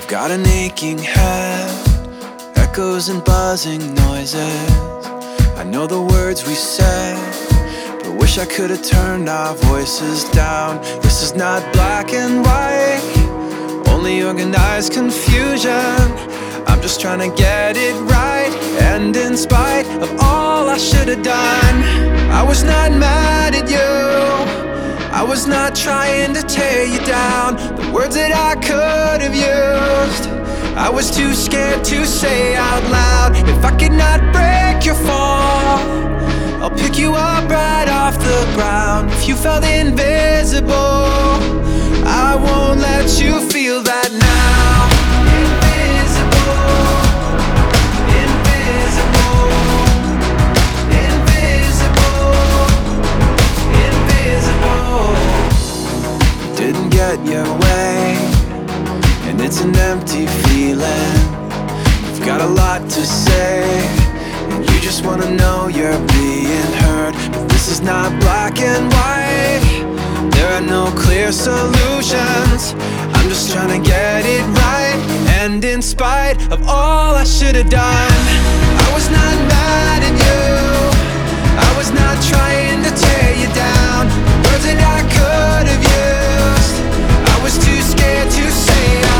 Got an aching head, echoes and buzzing noises. I know the words we said, but wish I could have turned our voices down. This is not black and white, only organized confusion. I'm just trying to get it right, and in spite of all I should have done, I was not mad at you, I was not trying to tear you down. The words that I could have used, I was too scared to say out loud. If I could not break your fall, I'll pick you up right off the ground. If you felt invisible, I won't let you feel that now. Invisible, invisible, invisible, invisible. Didn't get your way, and it's an empty feeling. You've got a lot to say, and you just wanna know you're being heard. But this is not black and white, there are no clear solutions. I'm just trying to get it right, and in spite of all I should have done, I was not mad at you, I was not trying to tear you down. The words that I could have used, I was too scared to say